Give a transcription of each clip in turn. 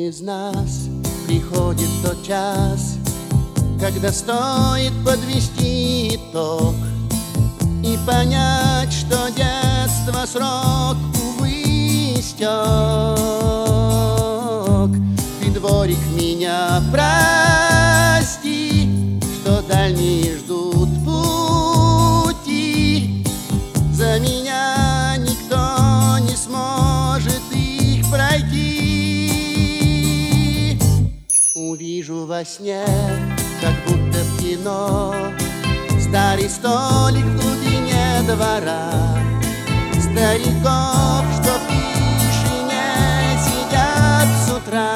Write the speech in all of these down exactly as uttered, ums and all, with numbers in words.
из нас приходит тот час, когда стоит подвести итог и понять, что детство срок, увы, истек. Ты, дворик, меня прости, что дальние ждут пути. За меня никто не сможет их пройти. Увижу во сне, как будто в кино, старый столик в глубине двора, стариков, что в тишине сидят с утра.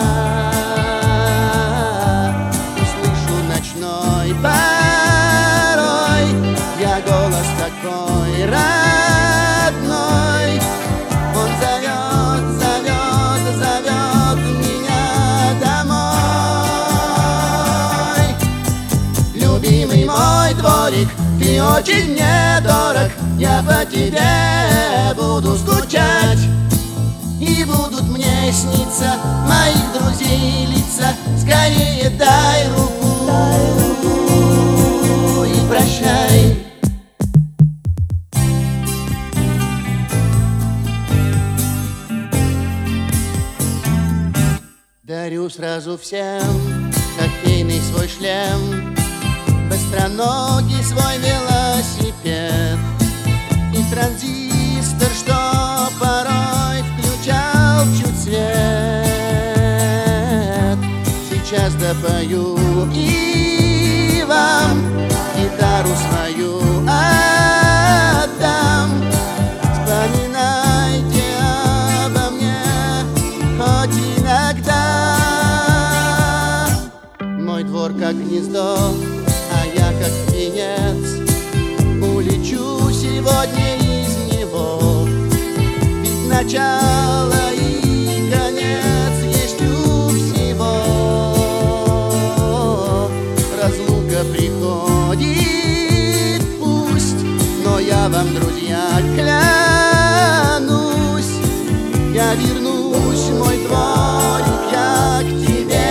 Услышу ночной порой я голос такой родной. Он зовет, зовет, зовет меня домой. Любимый мой дворик, ты очень мне дорог, я по тебе буду скучать. И будут мне сниться моих друзей лица. Скорее дай руку, дай руку и прощай. Дарю сразу всем кофейный свой шлем, быстроногий свой велосипед и транзистор, что порой включал чуть свет. Сейчас допою и вам гитару свою отдам. Вспоминайте обо мне хоть иногда. Мой двор как гнездо, а я как птенец, улечу сегодня из него. Ведь начало и конец есть у всего. Разлука приходит, пусть, но я вам, друзья, клянусь, я вернусь, мой дворик, я к тебе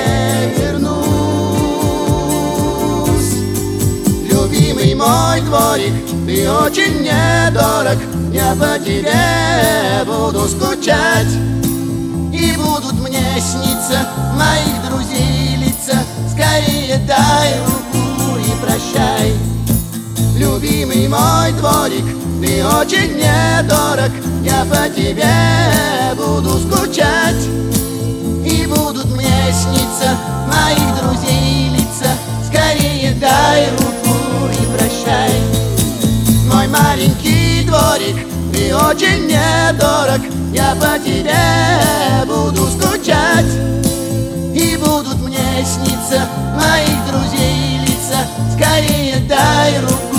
вернусь. Любимый мой дворик, ты очень мне дорог, я по тебе буду скучать. И будут мне сниться моих друзей лица. Скорее дай руку и прощай. Любимый мой дворик, ты очень мне дорог, я по тебе буду скучать. И будут мне сниться моих друзей лица. Скорее дай руку и прощай. Мой маленький дворик, ты очень мне дорог, я по тебе буду скучать. И будут мне сниться моих друзей лица. Скорее дай руку